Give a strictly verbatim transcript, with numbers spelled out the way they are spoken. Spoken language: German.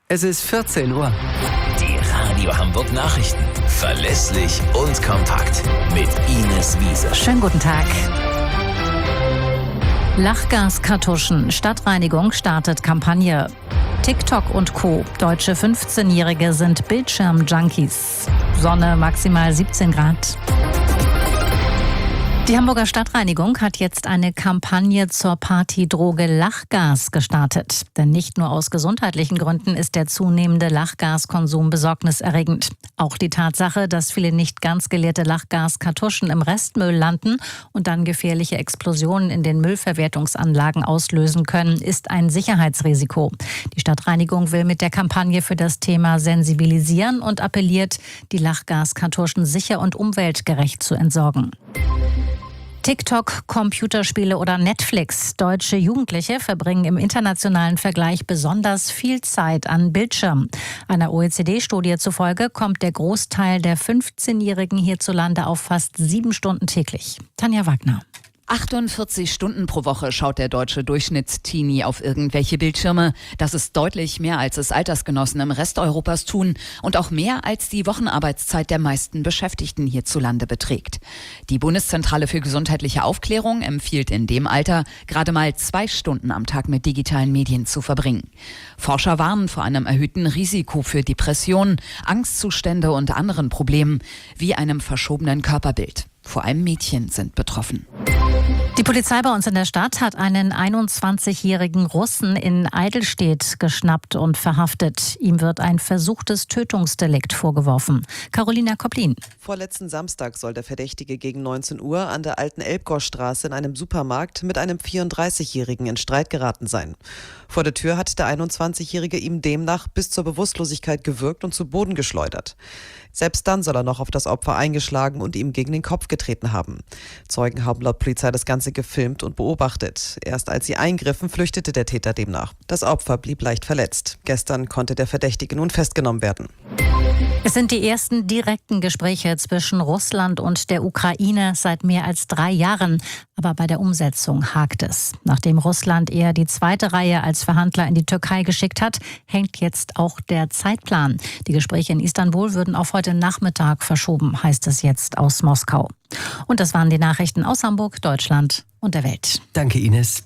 Es ist vierzehn Uhr. Die Radio Hamburg Nachrichten. Verlässlich und kompakt. Mit Ines Wiese. Schönen guten Tag. Lachgaskartuschen. Stadtreinigung startet Kampagne. TikTok und Co. Deutsche fünfzehnjährige sind Bildschirm-Junkies. Sonne maximal siebzehn Grad. Die Hamburger Stadtreinigung hat jetzt eine Kampagne zur Partydroge Lachgas gestartet. Denn nicht nur aus gesundheitlichen Gründen ist der zunehmende Lachgaskonsum besorgniserregend. Auch die Tatsache, dass viele nicht ganz geleerte Lachgaskartuschen im Restmüll landen und dann gefährliche Explosionen in den Müllverwertungsanlagen auslösen können, ist ein Sicherheitsrisiko. Die Stadtreinigung will mit der Kampagne für das Thema sensibilisieren und appelliert, die Lachgaskartuschen sicher und umweltgerecht zu entsorgen. TikTok, Computerspiele oder Netflix. Deutsche Jugendliche verbringen im internationalen Vergleich besonders viel Zeit an Bildschirmen. Einer O E C D-Studie zufolge kommt der Großteil der fünfzehnjährigen hierzulande auf fast sieben Stunden täglich. Tanja Wagner. achtundvierzig Stunden pro Woche schaut der deutsche Durchschnittsteenie auf irgendwelche Bildschirme. Das ist deutlich mehr, als es Altersgenossen im Rest Europas tun und auch mehr, als die Wochenarbeitszeit der meisten Beschäftigten hierzulande beträgt. Die Bundeszentrale für gesundheitliche Aufklärung empfiehlt in dem Alter, gerade mal zwei Stunden am Tag mit digitalen Medien zu verbringen. Forscher warnen vor einem erhöhten Risiko für Depressionen, Angstzustände und anderen Problemen, wie einem verschobenen Körperbild. Vor allem Mädchen sind betroffen. Die Polizei bei uns in der Stadt hat einen einundzwanzigjährigen Russen in Eidelstedt geschnappt und verhaftet. Ihm wird ein versuchtes Tötungsdelikt vorgeworfen. Carolina Koplin. Vorletzten Samstag soll der Verdächtige gegen neunzehn Uhr an der alten Elbgorstraße in einem Supermarkt mit einem vierunddreißigjährigen in Streit geraten sein. Vor der Tür hat der einundzwanzigjährige ihm demnach bis zur Bewusstlosigkeit gewürgt und zu Boden geschleudert. Selbst dann soll er noch auf das Opfer eingeschlagen und ihm gegen den Kopf getreten haben. Zeugen haben laut Polizei das Ganze gefilmt und beobachtet. Erst als sie eingriffen, flüchtete der Täter demnach. Das Opfer blieb leicht verletzt. Gestern konnte der Verdächtige nun festgenommen werden. Es sind die ersten direkten Gespräche zwischen Russland und der Ukraine seit mehr als drei Jahren. Aber bei der Umsetzung hakt es. Nachdem Russland eher die zweite Reihe als Verhandler in die Türkei geschickt hat, hängt jetzt auch der Zeitplan. Die Gespräche in Istanbul würden auf heute Nachmittag verschoben, heißt es jetzt aus Moskau. Und das waren die Nachrichten aus Hamburg, Deutschland und der Welt. Danke, Ines.